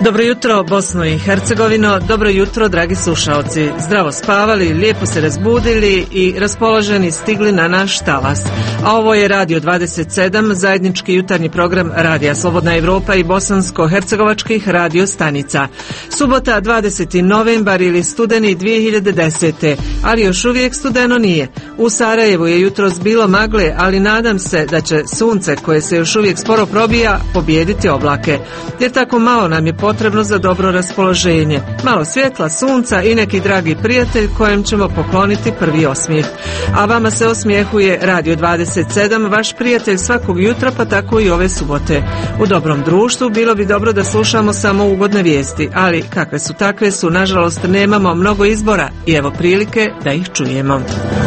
Dobro jutro, Bosno i Hercegovino, dobro jutro, dragi slušaoci. Zdravo spavali, lijepo se razbudili i raspoloženi stigli na naš talas. A ovo je Radio 27, zajednički jutarnji program Radija Slobodna Evropa i bosansko-hercegovačkih radio stanica. Subota 20. novembar ili studeni 2010. Ali još uvijek studeno nije. U Sarajevu je jutros bilo magle, ali nadam se da će sunce, koje se još uvijek sporo probija, pobijediti oblake. Jer tako malo nam je potrebno za dobro raspoloženje. Malo svjetla, sunca i neki dragi prijatelj kojem ćemo pokloniti prvi osmijeh. A vama se osmijehuje Radio 27, vaš prijatelj svakog jutra, pa tako i ove subote. U dobrom društvu bilo bi dobro da slušamo samo ugodne vijesti, ali kakve su takve su, nažalost nemamo mnogo izbora i evo prilike da ih čujemo.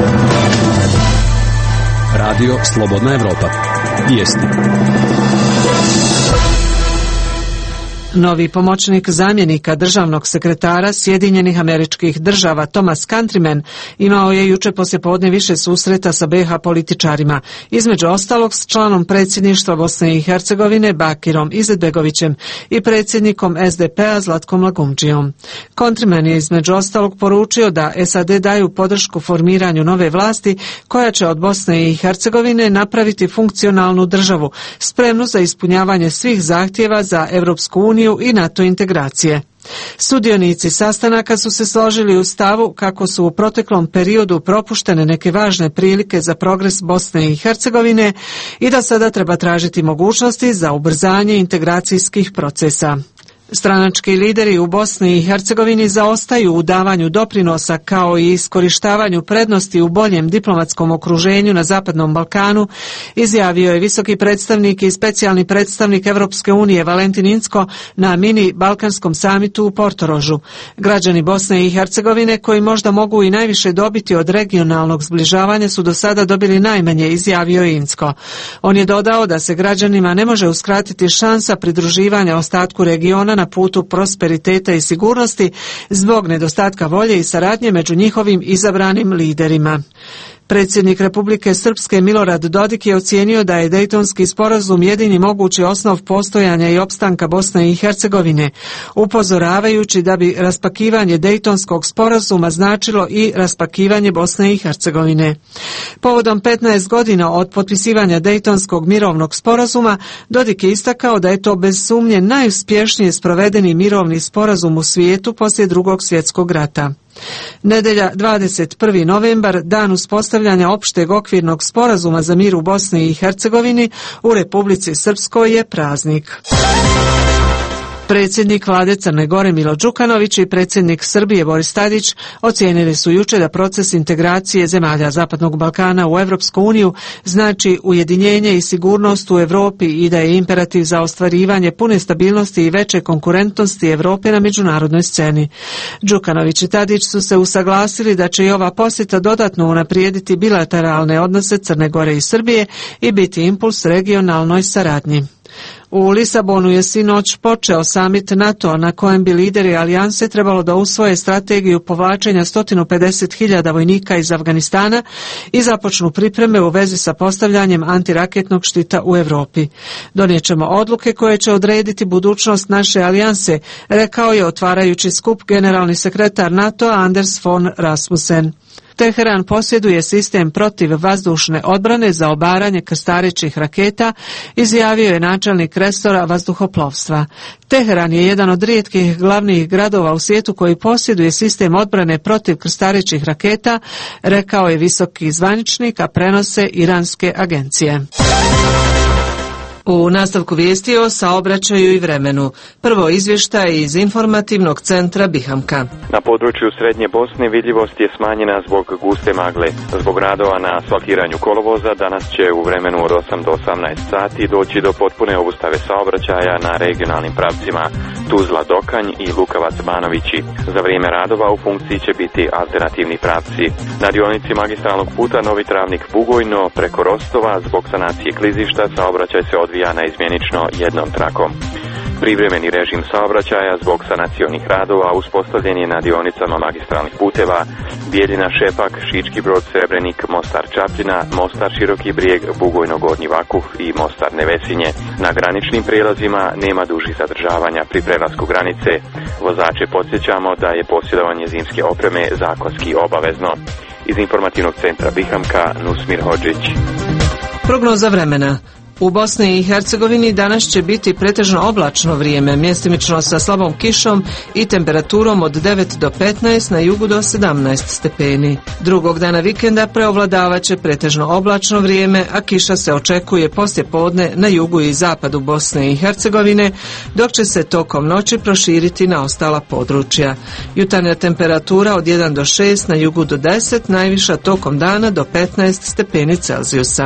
Radio Slobodna Evropa. Vijesti. Novi pomoćnik zamjenika državnog sekretara Sjedinjenih Američkih Država Thomas Countryman imao je jučer poslijepodne više susreta sa BiH političarima, između ostalog s članom predsjedništva Bosne i Hercegovine Bakirom Izetbegovićem i predsjednikom SDP-a Zlatkom Lagumdžijom. Countryman je između ostalog poručio da SAD daju podršku formiranju nove vlasti koja će od Bosne i Hercegovine napraviti funkcionalnu državu, spremnu za ispunjavanje svih zahtjeva za Europsku uniju i NATO integracije. Sudionici sastanaka su se složili u stavu kako su u proteklom periodu propuštene neke važne prilike za progres Bosne i Hercegovine i da sada treba tražiti mogućnosti za ubrzanje integracijskih procesa. Stranački lideri u Bosni i Hercegovini zaostaju u davanju doprinosa kao i iskorištavanju prednosti u boljem diplomatskom okruženju na Zapadnom Balkanu, izjavio je visoki predstavnik i specijalni predstavnik Europske unije Valentin Inzko na mini balkanskom samitu u Portorožu. Građani Bosne i Hercegovine, koji možda mogu i najviše dobiti od regionalnog zbližavanja, su do sada dobili najmanje, izjavio je Inzko. On je dodao da se građanima ne može uskratiti šansa pridruživanja ostatku regiona na putu prosperiteta i sigurnosti zbog nedostatka volje i saradnje među njihovim izabranim liderima. Predsjednik Republike Srpske Milorad Dodik je ocijenio da je Dejtonski sporazum jedini mogući osnov postojanja i opstanka Bosne i Hercegovine, upozoravajući da bi raspakivanje Dejtonskog sporazuma značilo i raspakivanje Bosne i Hercegovine. Povodom 15 godina od potpisivanja Dejtonskog mirovnog sporazuma, Dodik je istakao da je to bez sumnje najuspješnije sprovedeni mirovni sporazum u svijetu poslije Drugog svjetskog rata. Nedjelja 21. novembar, dan uspostavljanja opšteg okvirnog sporazuma za mir u Bosni i Hercegovini, u Republici Srpskoj je praznik. Predsjednik vlade Crne Gore Milo Đukanović i predsjednik Srbije Boris Tadić ocijenili su jučer da proces integracije zemalja Zapadnog Balkana u Europsku uniju znači ujedinjenje i sigurnost u Europi i da je imperativ za ostvarivanje pune stabilnosti i veće konkurentnosti Europe na međunarodnoj sceni. Đukanović i Tadić su se usaglasili da će i ova posjeta dodatno unaprijediti bilateralne odnose Crne Gore i Srbije i biti impuls regionalnoj saradnji. U Lisabonu je sinoć počeo samit NATO na kojem bi lideri alijanse trebalo da usvoje strategiju povlačenja 150.000 vojnika iz Afganistana i započnu pripreme u vezi sa postavljanjem antiraketnog štita u Europi. Donijet ćemo odluke koje će odrediti budućnost naše alijanse, rekao je otvarajući skup generalni sekretar NATO Anders Fogh Rasmussen. Teheran posjeduje sistem protivvazdušne odbrane za obaranje krstarećih raketa, izjavio je načelnik resora vazduhoplovstva. Teheran je jedan od rijetkih glavnih gradova u svijetu koji posjeduje sistem odbrane protiv krstarećih raketa, rekao je visoki zvaničnik, a prenose iranske agencije. U nastavku vijesti o saobraćaju i vremenu. Prvo izvještaj iz informativnog centra Bihamka. Na području Srednje Bosne vidljivost je smanjena zbog guste magle. Zbog radova na asfaltiranju kolovoza danas će u vremenu od 8 do 18 sati doći do potpune obustave saobraćaja na regionalnim pravcima Tuzla-Dokanj i Lukavac-Banovići. Za vrijeme radova u funkciji će biti alternativni pravci. Na dionici magistralnog puta Novi Travnik-Bugojno preko Rostova zbog sanacije klizišta saobraćaj se odvija naizmjenično jednom trakom. Privremeni režim saobraćaja zbog sanacionih radova uspostavljen je na dionicama magistralnih puteva Bijeljina Šepak, Šički Brod Srebrenik, Mostar Čapljina, Mostar Široki Brijeg, Bugojno Gornji Vakuh i Mostar Nevesinje. Na graničnim prijelazima nema dužih zadržavanja pri prelasku granice. Vozače podsjećamo da je posjedovanje zimske opreme zakonski obavezno. Iz informativnog centra Bihamka, Nusmir Hodžić. Prognoza vremena. U Bosni i Hercegovini danas će biti pretežno oblačno vrijeme, mjestimično sa slabom kišom i temperaturom od 9 do 15, na jugu do 17 stepeni. Drugog dana vikenda preovladavat će pretežno oblačno vrijeme, a kiša se očekuje poslije podne na jugu i zapadu Bosne i Hercegovine, dok će se tokom noći proširiti na ostala područja. Jutarnja temperatura od 1 do 6, na jugu do 10, najviša tokom dana do 15 stepeni Celzijusa.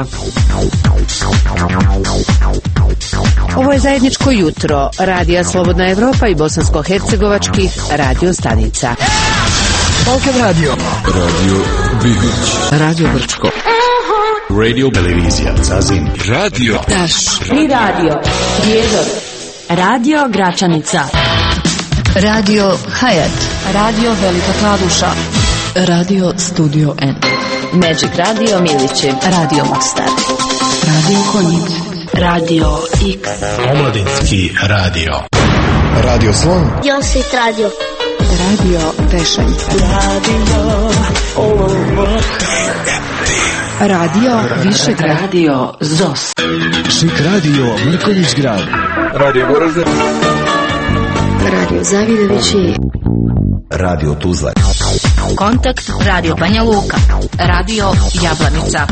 Ovo je zajedničko jutro Radija Slobodna Evropa i bosansko-hercegovačkih radio stanica. Balkan Radio, Radio Bihić, Radio Brčko, Radio Televizija Zazim, Radio Taš, Tri Radio, Prijedor, Radio Gračanica, Radio Hayat, Radio Velika Kladuša, Radio Studio N, Magic Radio Milići, Radio Mostar, Radio Konjic, Radio X, Omladinski radio, Radio Slon, Josit Radio, Radio Tešanj, Radio Višegrad, Radio ZOS, Šik Radio Mrkonjić Grad, Radio Goražde, Radio Zavidovići, Radio Tuzla, Kontakt Radio Banja Luka, Radio Jablanica.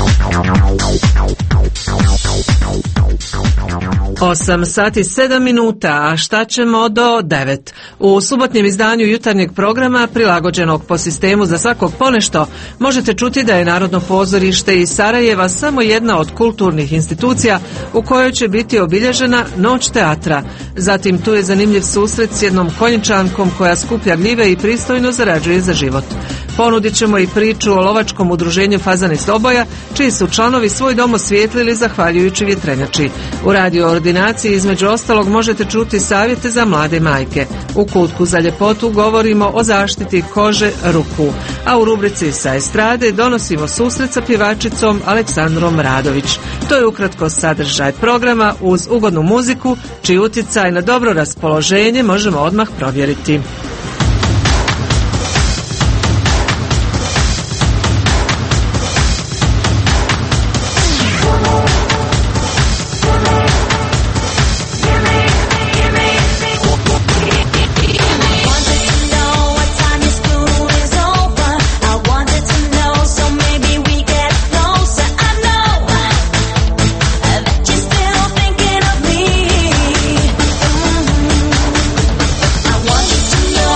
8 sati 7 minuta, a šta ćemo do 9? U subotnjem izdanju jutarnjeg programa, prilagođenog po sistemu za svakog ponešto, možete čuti da je Narodno pozorište iz Sarajeva samo jedna od kulturnih institucija u kojoj će biti obilježena Noć teatra. Zatim tu je zanimljiv susret s jednom konjičankom koja skuplja gljive i pristojno zarađuje za život. Ponudit ćemo i priču o lovačkom udruženju Fazani Soboja, čiji su članovi svoj dom osvijetlili zahvaljujući vjetrenjači. U radio ordinaciji između ostalog možete čuti savjete za mlade majke. U kutku za ljepotu govorimo o zaštiti kože ruku, a u rubrici sa estrade donosimo susret sa pjevačicom Aleksandrom Radović. To je ukratko sadržaj programa uz ugodnu muziku, čiji utjecaj na dobro raspoloženje možemo odmah provjeriti. I want you to know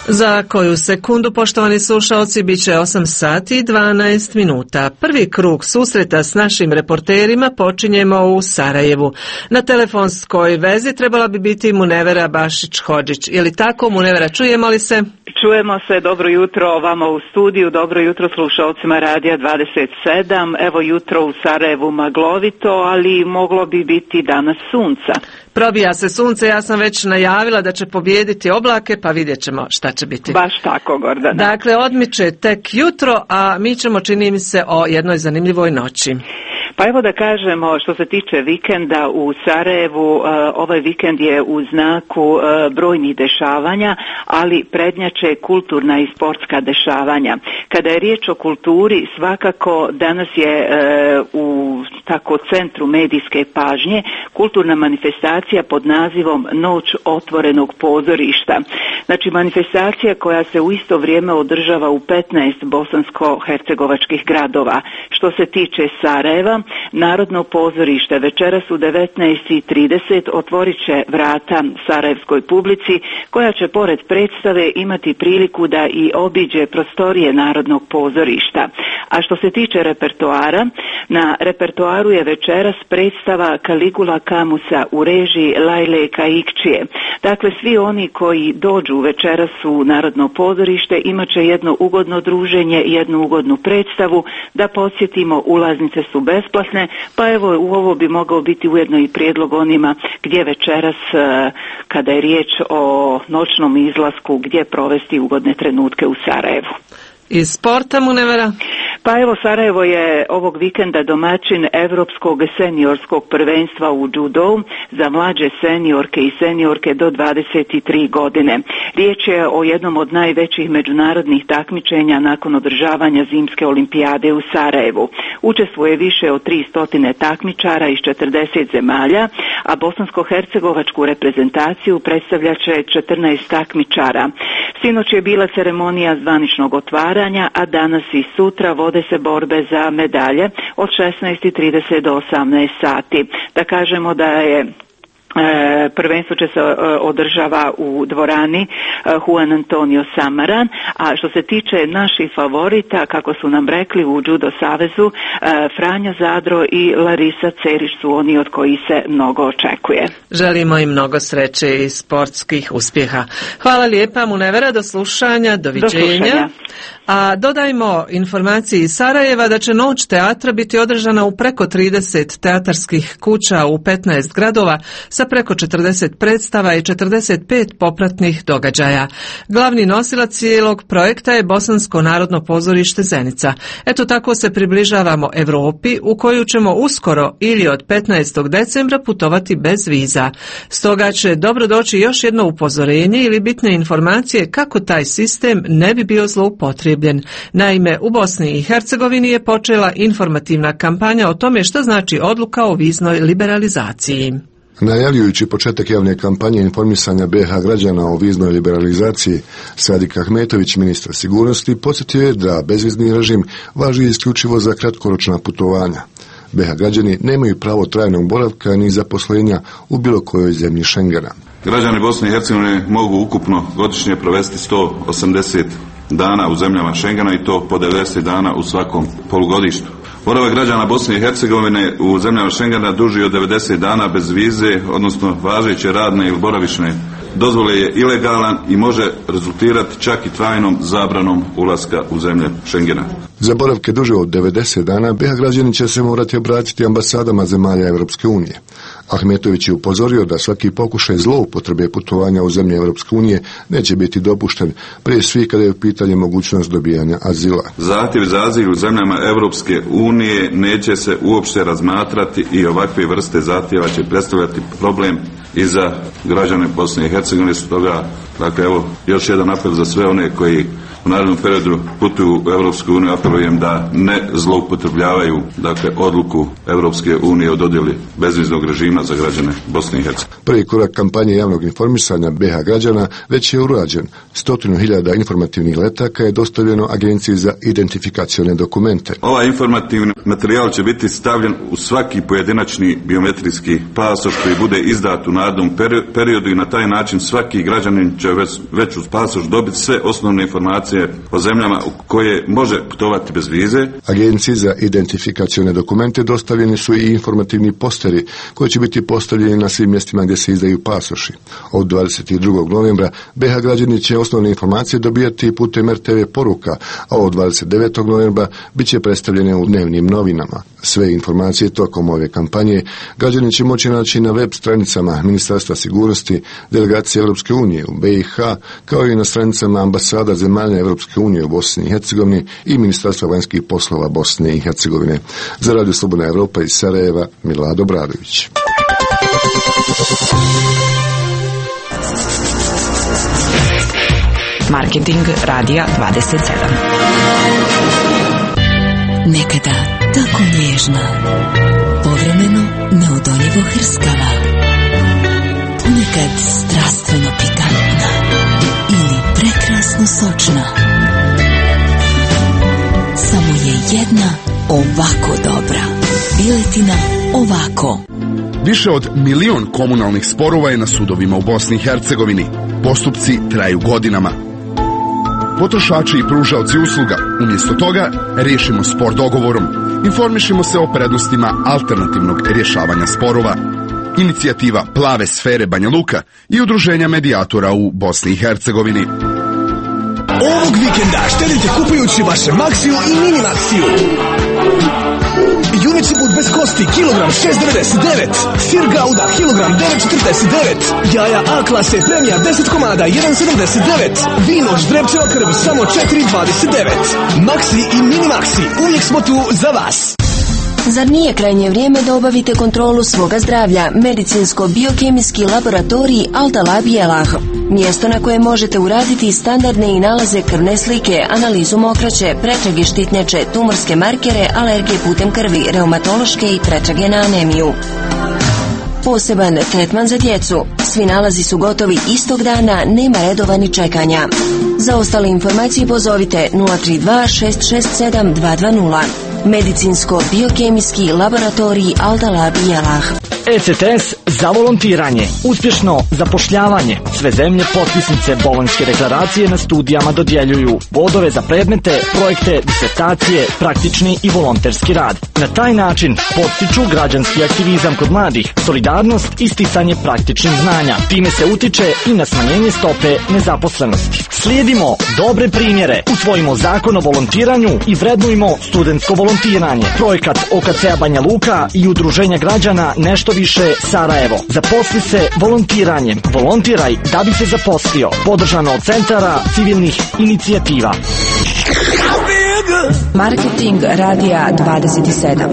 Za koju sekundu, poštovani slušalci, bit će 8 sati i 12 minuta. Prvi krug susreta s našim reporterima počinjemo u Sarajevu. Na telefonskoj vezi trebala bi biti Munevera Bašić-Hodžić. Je li tako, Munevera, čujemo li se? Čujemo se, dobro jutro vama u studiju, dobro jutro slušalcima Radija 27. Evo jutro u Sarajevu maglovito, ali moglo bi biti danas sunca. Probija se sunce, ja sam već najavila da će pobijediti oblake, pa vidjet ćemo šta će biti. Baš tako, Gordana. Dakle, odmiče tek jutro, a mi ćemo, čini mi se, o jednoj zanimljivoj noći. Pa evo da kažemo, što se tiče vikenda u Sarajevu, ovaj vikend je u znaku brojnih dešavanja, ali prednjače kulturna i sportska dešavanja. Kada je riječ o kulturi, svakako danas je u tako centru medijske pažnje kulturna manifestacija pod nazivom Noć otvorenog pozorišta. Znači manifestacija koja se u isto vrijeme održava u 15 bosansko-hercegovačkih gradova. Što se tiče Sarajeva, Narodno pozorište večeras u 19:30 otvorit će vrata sarajevskoj publici, koja će pored predstave imati priliku da i obiđe prostorije Narodnog pozorišta. A što se tiče repertoara, na repertoaru je večeras predstava Kaligula Kamusa u režiji Lajle Kaikčije. Dakle, svi oni koji dođu večeras u Narodno pozorište imat će jedno ugodno druženje, jednu ugodnu predstavu. Da podsjetimo, ulaznice su besplatne, pa evo u ovo bi mogao biti ujedno i prijedlog onima gdje večeras, kada je riječ o noćnom izlasku, gdje provesti ugodne trenutke u Sarajevu. Iz sporta, Munevera? Pa evo, Sarajevo je ovog vikenda domaćin Europskog seniorskog prvenstva u judu za mlađe seniorke i seniorke do 23 godine. Riječ je o jednom od najvećih međunarodnih takmičenja nakon održavanja zimske olimpijade u Sarajevu. Učestvuje više od 300 takmičara iz 40 zemalja, a bosansko-hercegovačku reprezentaciju predstavlja će 14 takmičara. Sinoć je bila ceremonija zvaničnog otvaranja, a danas i sutra vode se borbe za medalje od 16:30 do 18 sati. Da kažemo da je prvenstvo će se održava u dvorani Juan Antonio Samaran, a što se tiče naših favorita, kako su nam rekli u Judo savezu, Franjo Zadro i Larisa Cerić su oni od kojih se mnogo očekuje. Želimo im mnogo sreće i sportskih uspjeha. Hvala lijepa, Munevera, do slušanja, doviđenja. A dodajmo informaciji iz Sarajeva da će Noć teatra biti održana u preko 30 teatarskih kuća u 15 gradova sa preko 40 predstava i 45 popratnih događaja. Glavni nosilac cijelog projekta je Bosansko narodno pozorište Zenica. Eto tako se približavamo Europi, u koju ćemo uskoro ili od 15. decembra putovati bez viza. Stoga će dobro doći još jedno upozorenje ili bitne informacije kako taj sistem ne bi bio zloupotrebljen. Naime, u Bosni i Hercegovini je počela informativna kampanja o tome što znači odluka o viznoj liberalizaciji. Najavljujući početak javne kampanje informisanja BiH građana o viznoj liberalizaciji, Sadik Ahmetović, ministar sigurnosti, podsjetio je da bezvizni režim važi isključivo za kratkoročna putovanja. BiH građani nemaju pravo trajnog boravka ni zaposlenja u bilo kojoj zemlji Schengena. Građani Bosne i Hercegovine mogu ukupno godišnje provesti 180 dana u zemljama Schengena i to po 90 dana u svakom polugodištu. Boravak građana Bosne i Hercegovine u zemljama Schengena duži od 90 dana bez vize, odnosno važeće radne ili boravišne dozvole, je ilegalan i može rezultirati čak i trajnom zabranom ulaska u zemlje Schengena. Za boravke duže od 90 dana BiH građani će se morati obratiti ambasadama zemalja Europske unije. Ahmetović je upozorio da svaki pokušaj zloupotrebe putovanja u zemlje Europske unije neće biti dopušten, prije svih kada je u pitanju mogućnost dobijanja azila. Zahtjevi za azil u zemljama Europske unije neće se uopšte razmatrati i ovakve vrste zahtjeva će predstavljati problem i za građane Bosne i Hercegovine. Stoga, dakle, evo još jedan apel za sve one koji u narednom periodu putuju u Europsku uniju, apelujem da ne zloupotrebljavaju odluku Europske unije o dodjeli bezviznog režima za građane Bosne i Hercegovine. Prvi korak kampanje javnog informisanja BiH građana već je urađen. 100.000 informativnih letaka je dostavljeno Agenciji za identifikacione dokumente. Ovaj informativni materijal će biti stavljen u svaki pojedinačni biometrijski pasoš koji bude izdat u narednom periodu i na taj način svaki građanin će već uz pasoš dobiti sve osnovne informacije o zemljama u koje može putovati bez vize. Agenciji za identifikacione dokumente dostavljeni su i informativni posteri koji će biti postavljeni na svim mjestima gdje se izdaju pasoši. Od 22. novembra BiH građani će osnovne informacije dobijati putem RTV poruka, a od 29. novembra bit će predstavljene u dnevnim novinama. Sve informacije tokom ove kampanje građani će moći naći na web stranicama Ministarstva sigurnosti, delegacije Europske unije u BiH, kao i na stranicama ambasada zemalja Europske unije u Bosni i Hercegovini i Ministarstva vanjskih poslova Bosne i Hercegovine. Za Radio Slobodna Evropa iz Sarajeva, Milado Bradović. Marketing radija 27. Nekada tako nježna, povremeno neodoljivo hrskava, ponekad strastveno pikantna ili prekrasno sočna. Samo je jedna ovako dobra. Piletina ovako. Više od 1 milion komunalnih sporova je na sudovima u Bosni i Hercegovini. Postupci traju godinama. Potrošači i pružaoci usluga, umjesto toga, riješimo spor dogovorom. Informišimo se o prednostima alternativnog rješavanja sporova. Inicijativa Plave sfere Banja Luka i udruženja medijatora u Bosni i Hercegovini. Ovog vikenda štedite kupujući vaše Maxiju i Mini Maxiju. Juneći but bez kosti, kilogram 6,99. Sir Gouda, kilogram 9,49. Jaja A klase premija 10 komada 1,79. Vino Ždrebčeva krv samo 4,29. Maxi i Mini Maxi, uvijek smo tu za vas. Zar nije krajnje vrijeme da obavite kontrolu svoga zdravlja? Medicinsko-biokemijski laboratorij Al-Talab Jelah. Mjesto na koje možete uraditi standardne i nalaze krvne slike, analizu mokraće, pretrage štitnjače, tumorske markere, alergije putem krvi, reumatološke i pretrage na anemiju. Poseban tretman za djecu. Svi nalazi su gotovi istog dana, nema redova ni čekanja. Za ostale informacije pozovite 032 667 220. Medicinsko-biokemijski laboratorij Al-Talab Jelah. ECTS za volontiranje, uspješno zapošljavanje. Sve zemlje potpisnice Bolonjske deklaracije na studijama dodjeljuju bodove za predmete, projekte, disertacije, praktični i volonterski rad. Na taj način potiču građanski aktivizam kod mladih, solidarnost i sticanje praktičnih znanja. Time se utiče i na smanjenje stope nezaposlenosti. Slijedimo dobre primjere, usvojimo zakon o volontiranju i vrednujmo studentsko volontiranje. Projekat OKC-a Banja Luka i udruženja građana Nešto više Sarajevo. Zaposli se volontiranjem. Volontiraj da bi se zaposlio. Podržano od centara civilnih inicijativa. Marketing radija 27.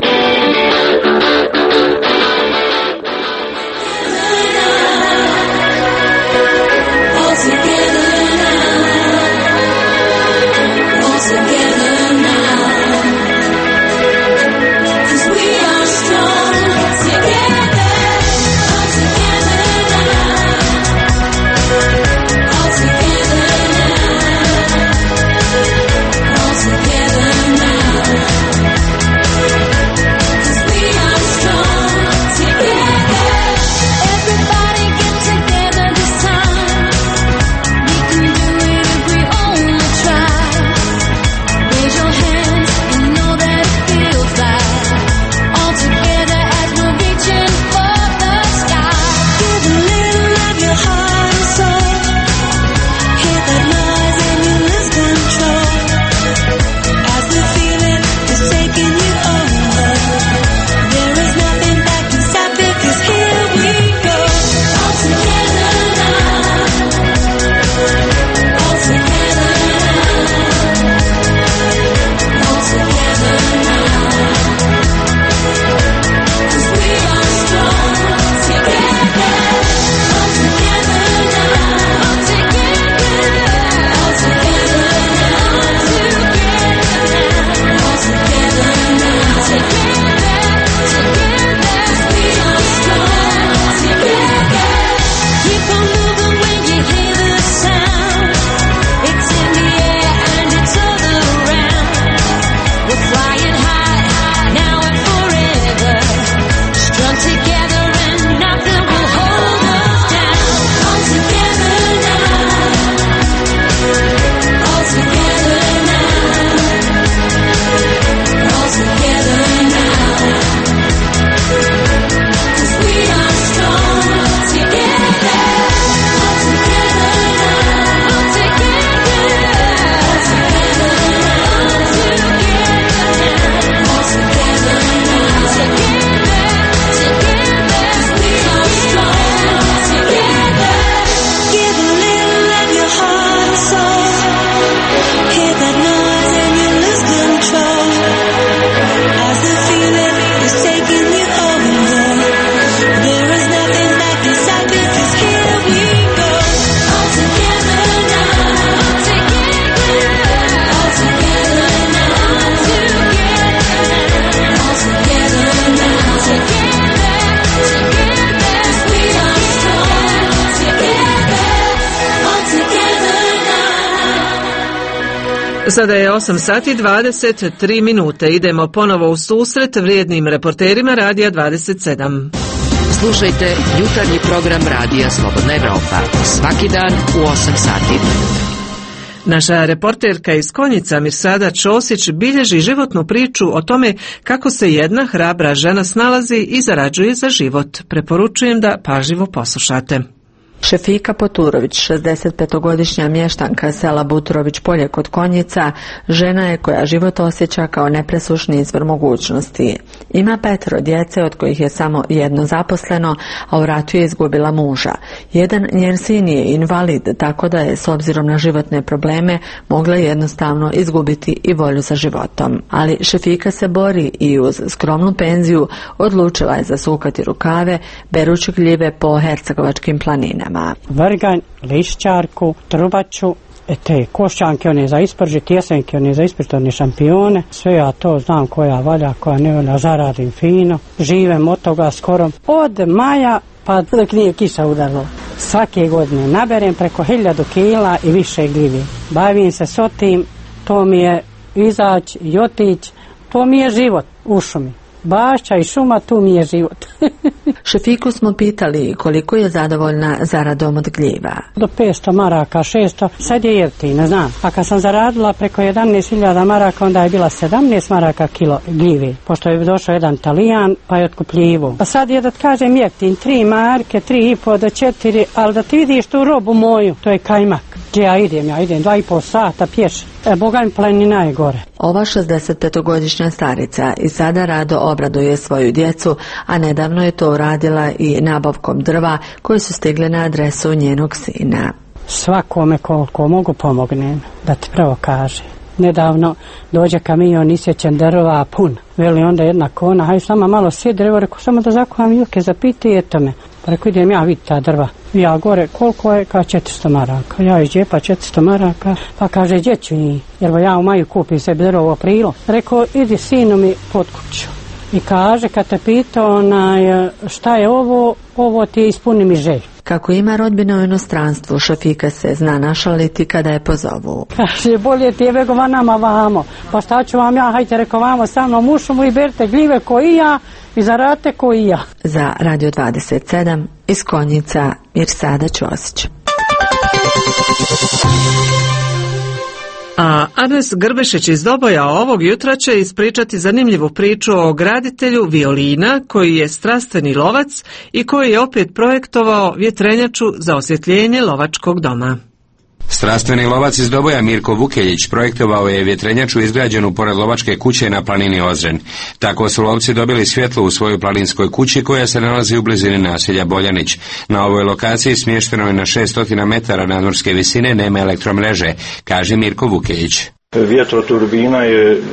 Sada je 8 sati 23 minute. Idemo ponovo u susret vrijednim reporterima Radija 27. Slušajte jutarnji program Radija Slobodna Evropa. Svaki dan u 8 sati. Naša reporterka iz Konjica Mirsada Ćosić bilježi životnu priču o tome kako se jedna hrabra žena snalazi i zarađuje za život. Preporučujem da pažljivo poslušate. Šefika Poturović, 65-godišnja mještanka sela Buturović Polje kod Konjica, žena je koja život osjeća kao nepresušni izvor mogućnosti. Ima 5 djece, od kojih je samo jedno zaposleno, a u ratu je izgubila muža. Jedan njen sin je invalid, tako da je s obzirom na životne probleme mogla jednostavno izgubiti i volju za životom. Ali Šefika se bori i uz skromnu penziju odlučila je zasukati rukave, berući gljive po hercegovačkim planinama. Vrganj, lišćarku, trubaču, te košćanke, one za ispržit, jesenke, one za ispržit, one šampione, sve ja to znam koja valja, koja ne valja, zaradim fino, živem od toga skoro. Od maja pa dok nije kiša udarilo. Svake godine naberem preko 1000 kila i više gljivi. Bavim se s otim, to mi je izać i otić, to mi je život u šumi. Bašća i šuma, tu mi je život. Šefiku smo pitali koliko je zadovoljna zaradom od gljiva. Do 500 maraka, 600, sad je jeftina, znam. A kad sam zaradila preko 11.000 maraka, onda je bila 17 maraka kilo gljive, pošto je došao jedan Talijan, pa je otkupljivo. A sad je, da kažem, jeftin, 3 marke, 3,5 do 4, ali da ti vidiš tu robu moju, to je kajmak. Gdje ja idem 2,5 sata pješ. Boga mi planina je gore. Ova 65-godišnja starica i sada rado obraduje svoju djecu, a nedavno je to uradila i nabavkom drva koji su stigle na adresu njenog sina. Svakome koliko mogu pomognem, da ti pravo kaže. Nedavno dođe kamion isječen drva pun. Veli onda jedna kona, haj sama malo sjedi, evo rekao samo da zakuvam juke za piti i eto me. Pa rekao idem ja vidjeti ta drva. Ja gore koliko je, kao 400 maraka. Ja iz džepa 400 maraka, pa kaže gdje ću njih, jer ja u maju kupim sebi drvo u aprilu. Rekao idi sinu mi pod kuću. I kaže kad te pita šta je ovo ti ispuni mi želju. Kako ima rodbine u inostranstvu, Šefika se zna našaliti kada je pozovu. Kaže, bolje ti je vego vanama vamo. Pa šta ću vam ja, hajte reko vamo sa mnom u šumu i berite gljive ko i ja i zarate ko i ja. Za Radio 27 iz Konjica Mirsada Ćosić. A Anes Grbešić iz Doboja ovog jutra će ispričati zanimljivu priču o graditelju violina koji je strastveni lovac i koji je opet projektovao vjetrenjaču za osvjetljenje lovačkog doma. Strastveni lovac iz Doboja Mirko Vukeljić projektovao je vjetrenjaču izgrađenu pored lovačke kuće na planini Ozren. Tako su lovci dobili svjetlo u svojoj planinskoj kući koja se nalazi u blizini naselja Boljanić. Na ovoj lokaciji smješteno je na 600 metara nadmorske visine, nema elektromreže, kaže Mirko Vukeljić. Vjetroturbina je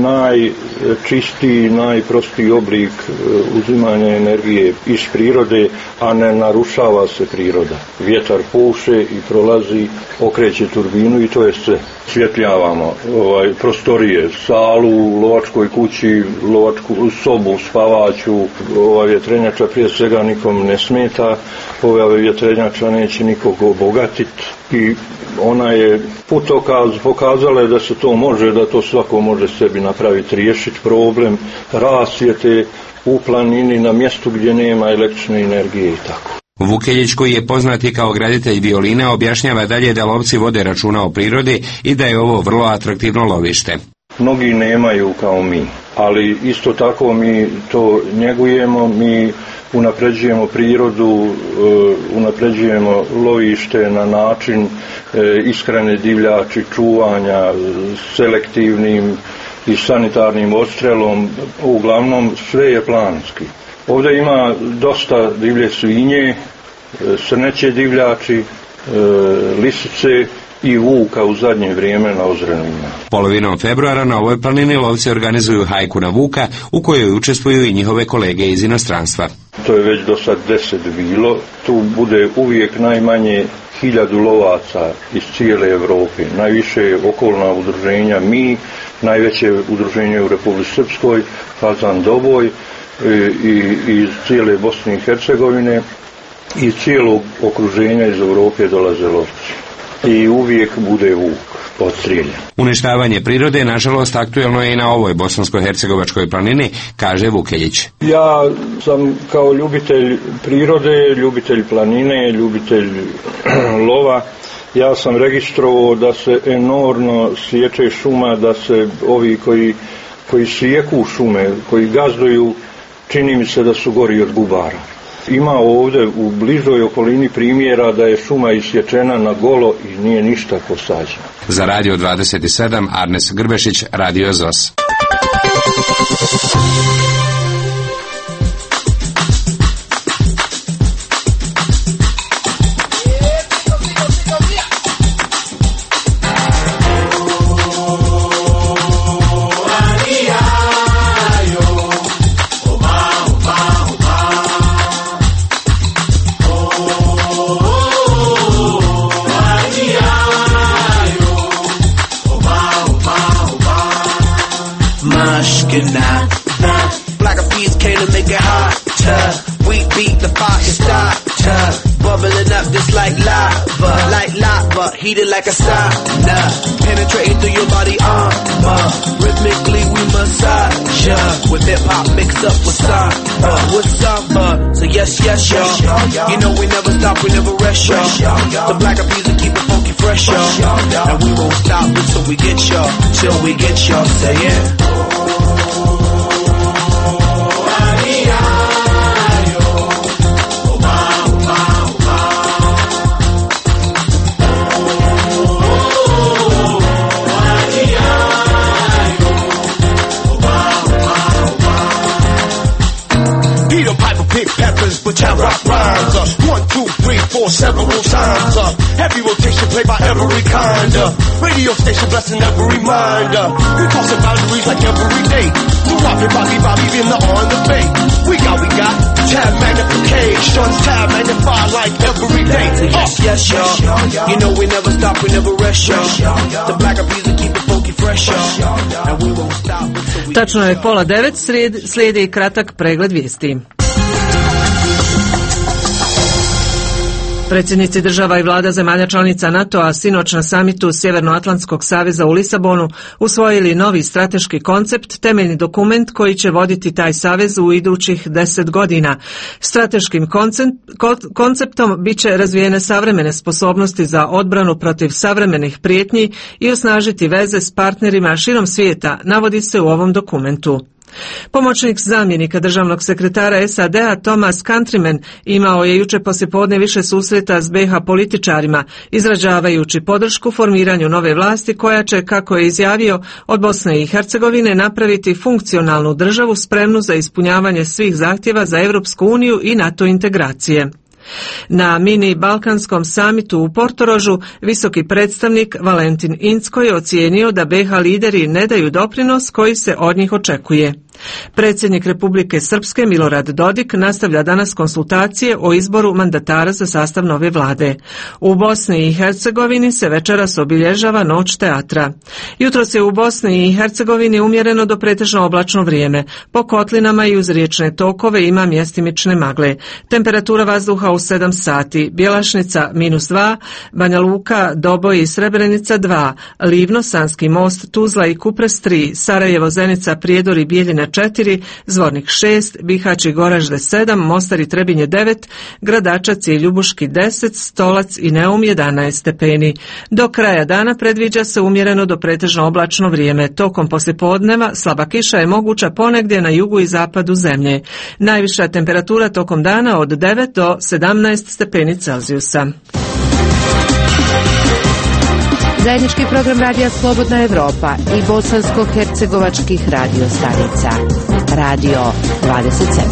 najčistiji, najprostiji oblik uzimanja energije iz prirode, a ne narušava se priroda. Vjetar puše i prolazi, okreće turbinu i to je sve. Svjetljavamo prostorije, salu, u lovačkoj kući, lovačku sobu, spavaću. Ova vjetrenjača prije svega nikom ne smeta, ova vjetrenjača neće nikog obogatiti i ona je putokaz, pokazala je da se to može, da to svako može sebi napraviti, riješiti problem rasvjete u planini na mjestu gdje nema električne energije i tako. Vukeljić, koji je poznati kao graditelj violina, objašnjava dalje da lovci vode računa o prirodi i da je ovo vrlo atraktivno lovište. Mnogi nemaju kao mi, ali isto tako mi to njegujemo, mi unapređujemo prirodu, unapređujemo lovište na način ishrane divljači, čuvanja, selektivnim i sanitarnim odstrelom, uglavnom sve je planski. Ovdje ima dosta divlje svinje, srneće divljači, lisice i vuka u zadnje vrijeme na Ozrenima. Polovinom februara na ovoj planini lovci organizuju hajku na vuka u kojoj učestvuju i njihove kolege iz inostranstva. To je već do sad 10 bilo, tu bude uvijek najmanje 1000 lovaca iz cijele Europe, najviše okolna udruženja, mi, najveće udruženje u Republici Srpskoj, Fazan Doboj, i iz cijele Bosne i Hercegovine i cijelog okruženja iz Europe dolaze lovci. I uvijek bude vuk. odstrijeljen. Uništavanje prirode, nažalost, aktuelno je i na ovoj bosansko-hercegovačkoj planini, kaže Vukeljić. Ja sam kao ljubitelj prirode, ljubitelj planine, ljubitelj lova. Ja sam registrovao da se enormno sječe šuma, da se ovi koji sijeku šume, koji gazduju, čini mi se da su gori od gubara. Ima ovdje u bližoj okolini primjera da je šuma isječena na golo i nije ništa posađeno. Za Radio 27, Arnes Grbešić, Radio ZOS. Black bees came to make it hotter. We beat the fire starter, bubbling up just like lava, heated like a sauna, penetrating through your body armor. Rhythmically we massage ya, with hip hop mixed up with samba. So yes, y'all. You know we never stop, we never rest, y'all. The black bees will keep it funky fresh, y'all. And we won't stop until we get y'all, till we get y'all. Say yeah. But I rock rhymes, 1, 2, 3, 4, several times, heavy rotation played by every kind, radio station blessing every mind, we crossing boundaries like every day, we robbing Bobby in the on the bay, we got, tab magnification, tab magnify like every day, yes, y'all, you know we never stop, we never rest, y'all, the black bees will keep it funky fresh, y'all, and we won't stop until we... Tačno je 8:30, slijedi kratak pregled vijesti. Predsjednici država i vlada zemalja članica NATO-a sinoć na samitu Sjevernoatlantskog saveza u Lisabonu usvojili novi strateški koncept, temeljni dokument koji će voditi taj savez u idućih 10 godina. Strateškim konceptom bit će razvijene savremene sposobnosti za odbranu protiv savremenih prijetnji i osnažiti veze s partnerima širom svijeta, navodi se u ovom dokumentu. Pomoćnik zamjenika državnog sekretara SAD-a Thomas Countryman imao je jučer poslijepodne više susreta s BiH političarima, izražavajući podršku formiranju nove vlasti koja će, kako je izjavio, od Bosne i Hercegovine napraviti funkcionalnu državu spremnu za ispunjavanje svih zahtjeva za Europsku uniju i NATO integracije. Na mini balkanskom samitu u Portorožu visoki predstavnik Valentin Incko je ocijenio da BiH lideri ne daju doprinos koji se od njih očekuje. Predsjednik Republike Srpske Milorad Dodik nastavlja danas konsultacije o izboru mandatara za sastav nove vlade. U Bosni i Hercegovini se večeras obilježava Noć teatra. Jutros je u Bosni i Hercegovini umjereno do pretežno oblačno vrijeme. Po kotlinama i uz riječne tokove ima mjestimične magle. Temperatura vazduha u 7 sati. Bjelašnica -2, Banja Luka, Doboj i Srebrenica 2, Livno, Sanski most, Tuzla i Kupres 3, Sarajevo, Zenica, Prijedor i Bijeljina 4, Zvornik 6, Bihać i Goražde 7, Mostar i Trebinje 9, Gradačac i Ljubuški 10, Stolac i Neum 11 stepeni. Do kraja dana predviđa se umjereno do pretežno oblačno vrijeme. Tokom poslijepodneva slaba kiša je moguća ponegdje na jugu i zapadu zemlje. Najviša temperatura tokom dana od 9 do 17 stepeni Celzijusa. Zajednički program Radija Slobodna Evropa i bosansko-hercegovačkih radio stanica. Radio 27.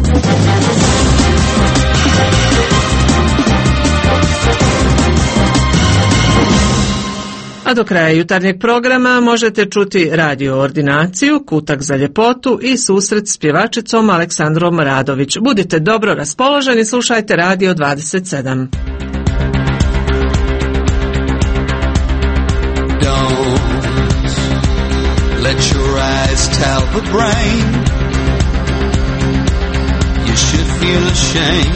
A do kraja jutarnjeg programa možete čuti radio ordinaciju, kutak za ljepotu i susret s pjevačicom Aleksandrom Radović. Budite dobro raspoloženi, slušajte Radio 27. Let your eyes tell the brain you should feel ashamed.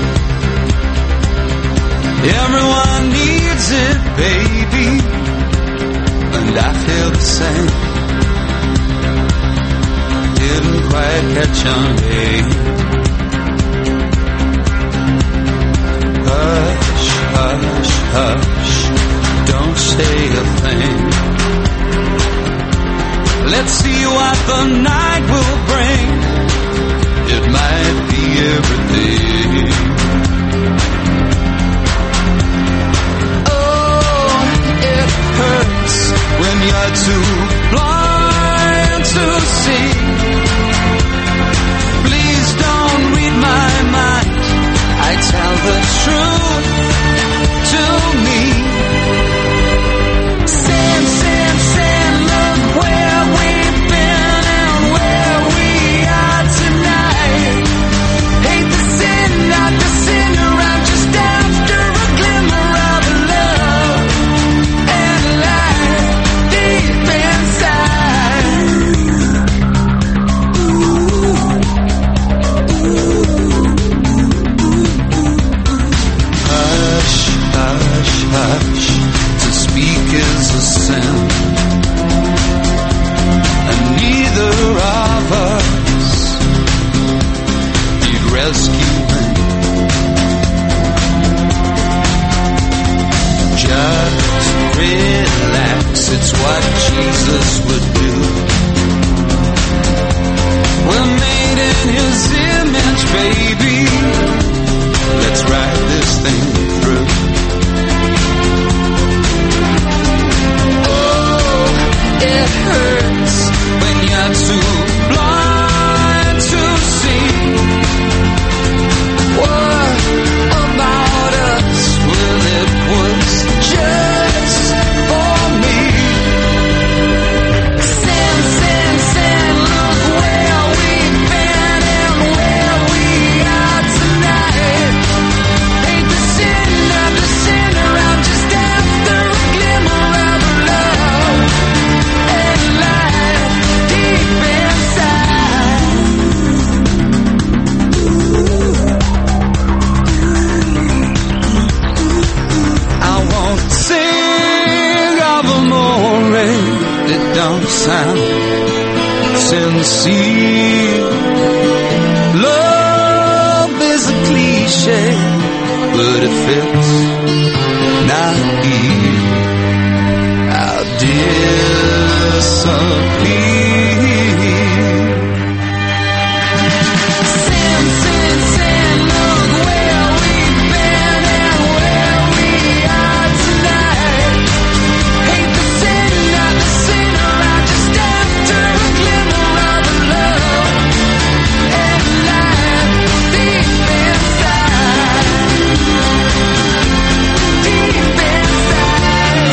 Everyone needs it, baby. and I feel the same. Didn't quite catch on, babe. Hush, hush, hush, don't say a thing. Let's see what the night will bring. It might be everything. Oh, it hurts when you're too blind to see. Please don't read my mind. I tell the truth to me. Sin, sin, sin, look where we've been and where we are tonight. Hate the sin, not the sinner, I'm just after a glimmer of love and light deep inside. Hush, hush, hush, to speak is a sin, and neither of us need rescuing. Just relax, it's what Jesus would do. We're made in His image, baby. Let's ride this thing through. Oh, it hurts when you're too blind to see. What about us? Well, it was just for me. Sin, sin, sin, look where we've been and where we are tonight. Hate the sin, not the sinner, I'm just after a glimmer of love and light deep inside. I won't sing of amore that don't sound sincere. Love is a cliche, but it fits not here. I'll disappear. Sin, sin, sin, look where we've been and where we are tonight. Hate the sin, not the sinner, I'm just after a glimmer of love and light deep inside. Deep inside.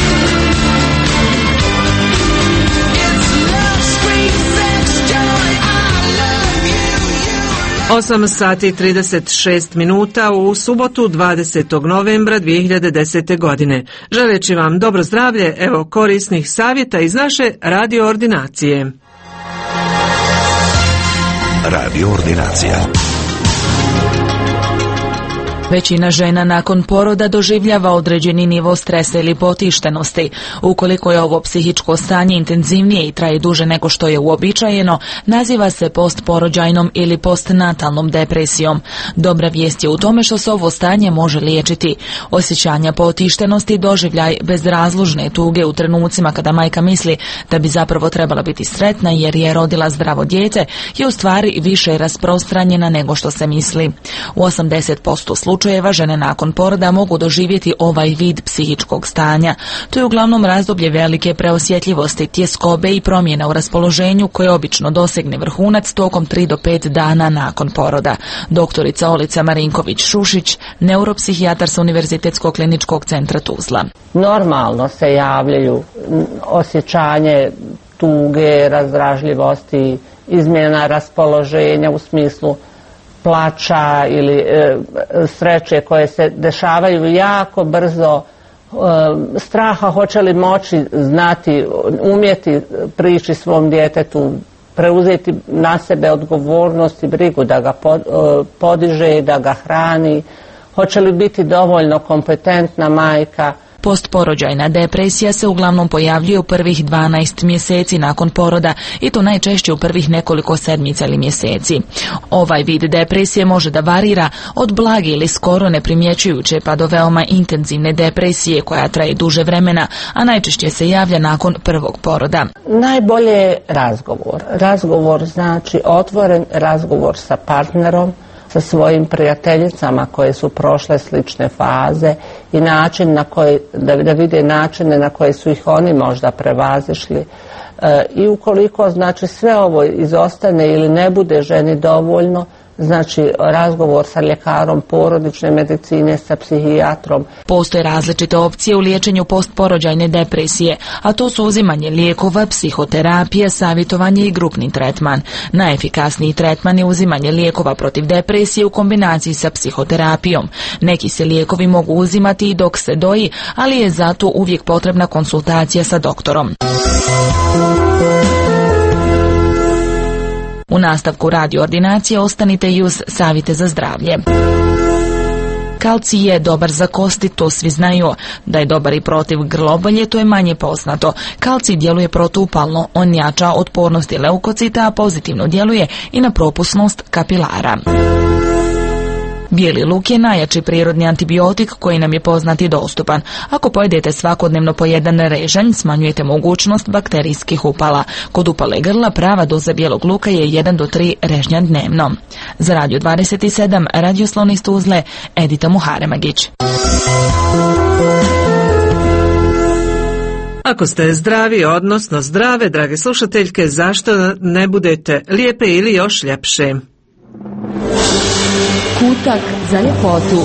It's love, sweet sex, joy, I love you, you 8 sati i 36 minuta u subotu 20. novembra 2010. godine. Želeći vam dobro zdravlje, evo korisnih savjeta iz naše radio ordinacije. Radio ordinacija. Većina žena nakon poroda doživljava određeni nivo stresa ili potištenosti. Ukoliko je ovo psihičko stanje intenzivnije i traje duže nego što je uobičajeno, naziva se postporođajnom ili postnatalnom depresijom. Dobra vijest je u tome što se ovo stanje može liječiti. Osjećanja potištenosti, doživljaj bezrazložne tuge u trenucima kada majka misli da bi zapravo trebala biti sretna jer je rodila zdravo dijete, je u stvari više rasprostranjena nego što se misli. U 80% slučajeva žene nakon poroda mogu doživjeti ovaj vid psihičkog stanja. To je uglavnom razdoblje velike preosjetljivosti, tjeskobe i promjena u raspoloženju koje obično dosegne vrhunac tokom 3 do 5 dana nakon poroda. Doktorica Olica Marinković-Šušić, neuropsihijatar sa Univerzitetskog kliničkog centra Tuzla. Normalno se javljaju osjećanje tuge, razdražljivosti, izmjena raspoloženja u smislu plača ili sreće koje se dešavaju jako brzo, straha hoće li moći znati, umjeti prići svom djetetu, preuzeti na sebe odgovornost i brigu da ga podiže i da ga hrani, hoće li biti dovoljno kompetentna majka. Postporođajna depresija se uglavnom pojavljuje u prvih 12 mjeseci nakon poroda i to najčešće u prvih nekoliko sedmica ili mjeseci. Ovaj vid depresije može da varira od blage ili skoro neprimjećujuće pa do veoma intenzivne depresije koja traje duže vremena, a najčešće se javlja nakon prvog poroda. Najbolje je razgovor. Razgovor znači otvoren razgovor sa partnerom, sa svojim prijateljicama koje su prošle slične faze i način na koji, da vide načine na koje su ih oni možda prevazišli. I ukoliko znači sve ovo izostane ili ne bude ženi dovoljno, znači razgovor sa ljekarom porodične medicine, sa psihijatrom. Postoje različite opcije u liječenju postporođajne depresije, a to su uzimanje lijekova, psihoterapija, savjetovanje i grupni tretman. Najefikasniji tretman je uzimanje lijekova protiv depresije u kombinaciji sa psihoterapijom. Neki se lijekovi mogu uzimati i dok se doji, ali je zato uvijek potrebna konsultacija sa doktorom. U nastavku radio ordinacije ostanite i uz savjete za zdravlje. Kalcij je dobar za kosti, to svi znaju. Da je dobar i protiv grlobolje, to je manje poznato. Kalcij djeluje protuupalno, on jača otpornost leukocita, a pozitivno djeluje i na propusnost kapilara. Bijeli luk je najjači prirodni antibiotik koji nam je poznat i dostupan. Ako pojedete svakodnevno po jedan režanj, smanjujete mogućnost bakterijskih upala. Kod upale grla prava doza bijelog luka je 1 do 3 režnja dnevno. Za Radio 27, radioslovni iz Tuzle, Edita Muharemagić. Ako ste zdravi, odnosno zdrave, drage slušateljke, zašto ne budete lijepe ili još ljepše? Kutak za ljepotu.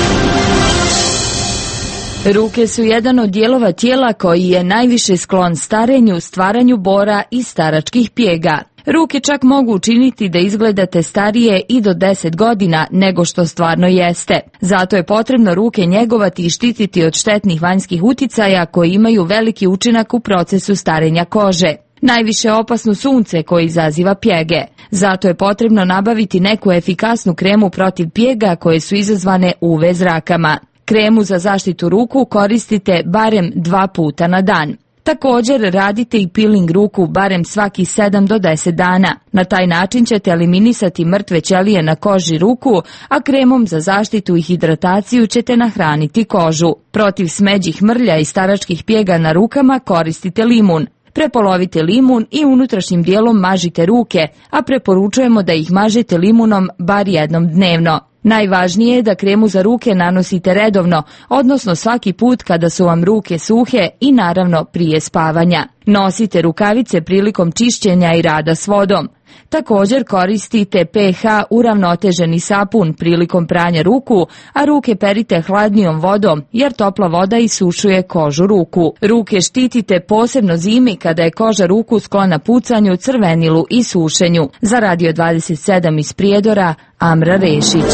Ruke su jedan od dijelova tijela koji je najviše sklon starenju, stvaranju bora i staračkih pjega. Ruke čak mogu učiniti da izgledate starije i do 10 godina nego što stvarno jeste. Zato je potrebno ruke njegovati i štititi od štetnih vanjskih uticaja koji imaju veliki učinak u procesu starenja kože. Najviše opasno sunce koje izaziva pjege. Zato je potrebno nabaviti neku efikasnu kremu protiv pjega koje su izazvane UV zrakama. Kremu za zaštitu ruku koristite barem 2 puta na dan. Također radite i peeling ruku barem svaki 7 do 10 dana. Na taj način ćete eliminisati mrtve ćelije na koži ruku, a kremom za zaštitu i hidrataciju ćete nahraniti kožu. Protiv smeđih mrlja i staračkih pjega na rukama koristite limun. Prepolovite limun i unutrašnjim dijelom mažite ruke, a preporučujemo da ih mažete limunom bar jednom dnevno. Najvažnije je da kremu za ruke nanosite redovno, odnosno svaki put kada su vam ruke suhe i naravno prije spavanja. Nosite rukavice prilikom čišćenja i rada s vodom. Također koristite pH uravnoteženi sapun prilikom pranja ruku, a ruke perite hladnijom vodom jer topla voda isušuje kožu ruku. Ruke štitite posebno zimi kada je koža ruku sklona pucanju, crvenilu i sušenju. Za Radio 27 iz Prijedora, Amra Rešić.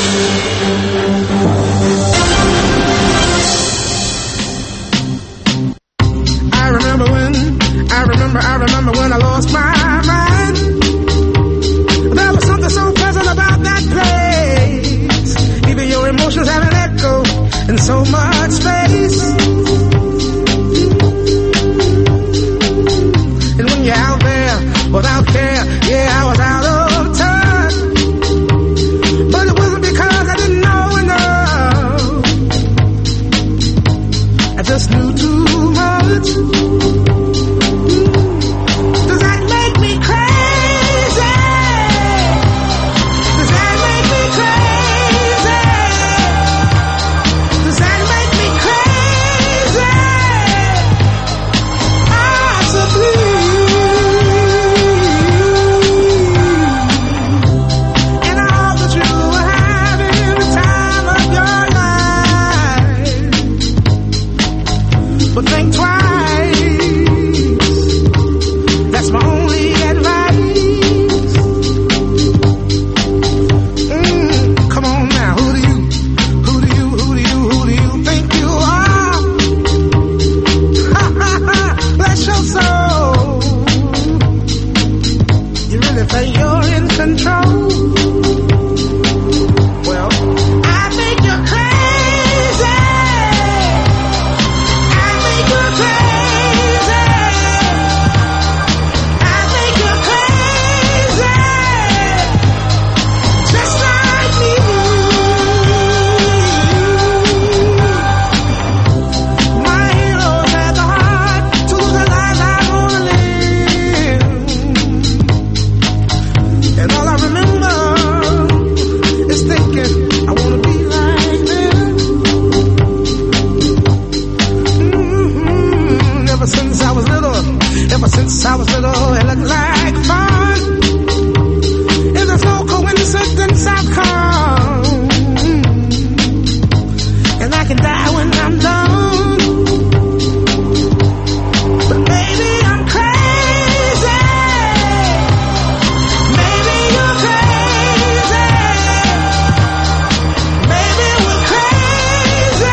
I remember when I lost my mind. There was something so pleasant about that place. Even your emotions have an echo in so much space. And when you're out there without care, yeah, I was out of touch. But it wasn't because I didn't know enough. I just knew too much. Sour little, it look like fun. It's a so coincidence I've come, and I can die when I'm done. But maybe I'm crazy. Maybe you're crazy. Maybe we're crazy.